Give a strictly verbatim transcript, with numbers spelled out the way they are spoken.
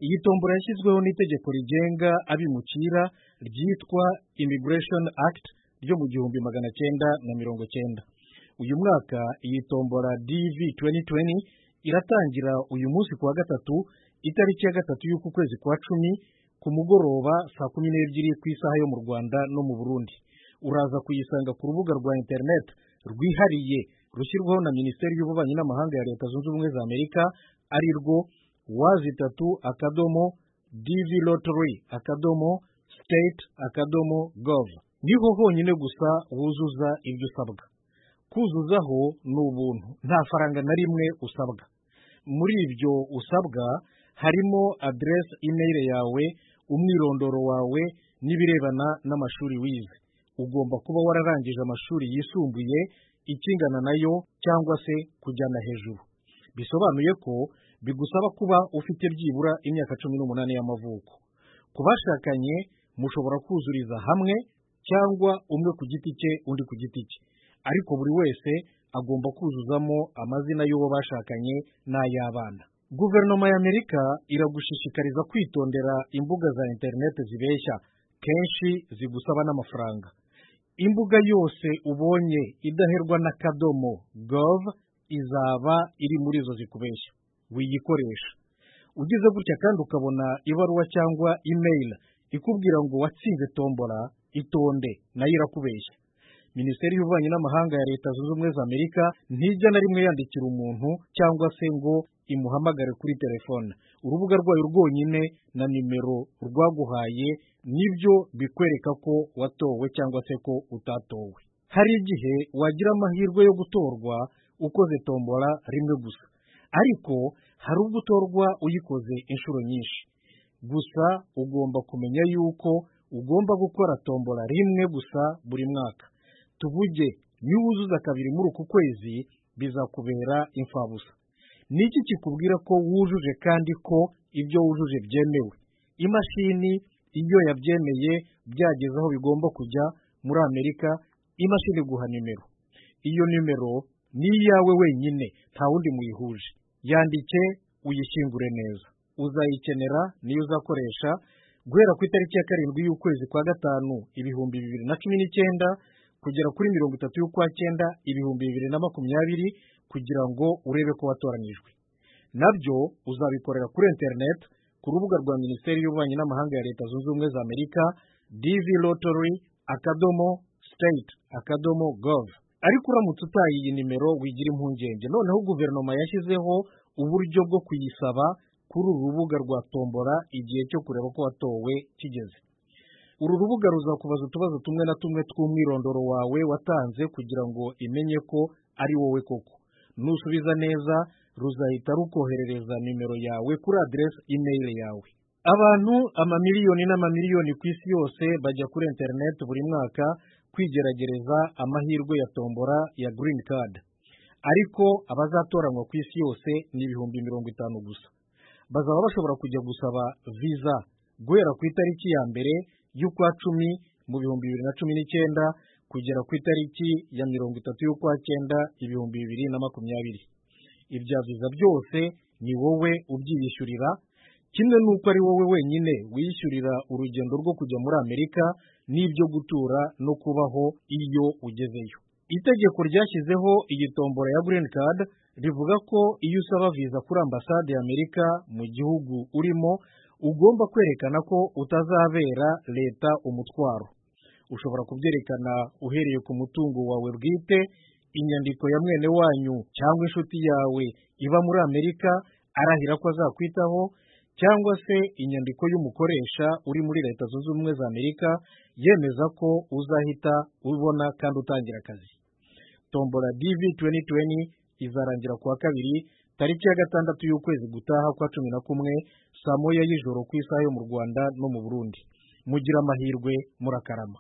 iyi tombora yashyizweho n'itegeko rigenga abimukira ryitwa Immigration Act ryo mu gihumbi magana cyenda na mirongo cyenda. Uyu mwaka iyi tombora D V twenty twenty iratangira uyu munsi kuwa gatatu itariki ya gatatu y'uku kwezi kwa cumi ku mugoroba saa kumi n'ebyiri ku isaha yo mu Rwanda no mu Burundi. Uraza kuyisanga ku rubuga rwa internet rwihariye rushyirwaho na Minisiteri y'Ububanyi n'Amahanga ya Leta Zunze Ubumwe za Amerika, ari rwo wazi tatu akadomo dvlottery akadomo state akadomo gov. Niho honyine gusa wuzuza ibyo usabwa. Kuzuzaho ni ubuntu, nta faranga na rimwe usabwa. Muri ibyo usabwa harimo address email yawe, umwirondoro wawe n'ibirebana n'amashuri wize. Ugomba kuba wararangije amashuri yisumbuye ikingana nayo cyangwa se kujyana hejuru. Bisobanuye ko bigusaba kuba ufite byibura imyaka cumi n'umunani y'amavuko. Ku bashakanye mushobora kuzuriza hamwe cyangwa umwe ku giti cye undi ku giti cye, ariko buri wese agomba kuzuzamo amazina y'uwo bashakanye n'ay'abana. Guverinoma y'Amerika iragushishikariza kwitondera imbuga za internet zibeshya, kenshi zigusaba n'amafaranga. Imbuga yose ubonye idaherwa n'akadomo gov izaba iri muri zo zikubeshya, wiyikoresha. Ugize gutya kandi ukabona ibaruwa cyangwa email ikubwira ngo watsinze tombora, itonde, nayo irakubeshya. Minisiteri y'Ububanyi n'Amahanga ya Leta Zunze Ubumwe za Amerika ntijya na rimwe yandikira umuntu cyangwa se ngo imuhamagare kuri telefone. Urubuga rwayo rwonyine na nimero rwaguhaye nibyo bikwereka ko watowe cyangwa se ko utatowe. Hari igihe wagira amahirwe yo gutorwa ukoze tombora rimwe gusa, ariko hari ubwo utorwa uyikoze inshuro nyinshi. Gusa ugomba kumenya yuko ugomba gukora tombora rimwe gusa buri mwaka. Tuvuge niwuzuza kabiri muri uku kwezi bizakubera imfabusa. Niki kikubwira ko wujuje kandi ko ibyo wujuje byemewe? Imashini iyo yabyemeye byageze aho bigomba kujya muri Amerika, imashini guha nimero. Iyo nimero ni iyawe wenyine, nta wundi muyihuje. Yandike uyishyingure neza. Uzayikenera niyo uzakoresha guhera ku itariki ya karindwi y'ukwezi kwa gatanu ibihumbi bibiri na cumi n'icyenda kugera kuri mirongo itatu y'ukwa cyenda ibihumbi bibiri na makumyabiri kugira ngo urebe ko watoranijwe. Nabyo uzabikorera kuri internet ku rubuga rwa Minisiteri y'Ububanyi n'Amahanga ya Leta Zunze Ubumwe za Amerika, dvlottery akadomo state akadomo gov. Ariko uramutse utaye iyi nimero wigira impungenge, noneho guverinoma yashyizeho uburyo bwo kuyisaba kuri uru rubuga rwa tombora igihe cyo kureba ko watowe kigeze. Uru rubuga ruzakubaza utubazo tumwe na tumwe tw'umwirondoro wawe watanze kugira ngo imenye ko ari wowe koko. Nusubiza neza ruzahita rukoherereza nimero yawe kuri address email yawe. Abantu amamiliyoni n'amamiliyoni ku isi yose bajya kuri internet buri mwaka kwigeragereza amahirwe ya tombora ya green card. Ariko abazatoranywa ku isi yose ni ibihumbi mirongo itanu gusa. Bazaba bashobora kujya gusaba visa guhera ku itariki ya mbere y'ukwa cumi mu bihumbi bibiri na cumi n'icyenda kugera ku itariki ya mirongo itatu y'ukwa cyenda ibihumbi bibiri na makumyabiri. Ibya visa byose ni wowe ubyiyishyurira, kimwe n'uko ari wowe wenyine wiyishyurira urugendo rwo kujya muri Amerika n'ibyo gutura no kubaho iyo ugezeyo. Itegeko ryashyizeho iyi tombora ya green card rivuga ko iyo usaba visa kuri ambasade ya Amerika mu gihugu urimo ugomba kwerekana ko utazabera leta umutwaro. Ushobora kubyerekana uhereye ku mutungo wawe bwite, inyandiko ya mwene wanyu cyangwa inshuti yawe iba muri Amerika arahira ko azakwitaho, cyangwa se inyandiko y'umukoresha uri muri Leta Zunze Ubumwe za Amerika yemeza ko uzahita ubona kandi utangira akazi. Tombora D V twenty twenty izarangira kuwa kabiri tariki ya gatandatu y'ukwezi gutaha kwa cumi na kumwe saa moya y'ijoro ku isaha yo mu Rwanda no mu Burundi. Mugira amahirwe murakarama.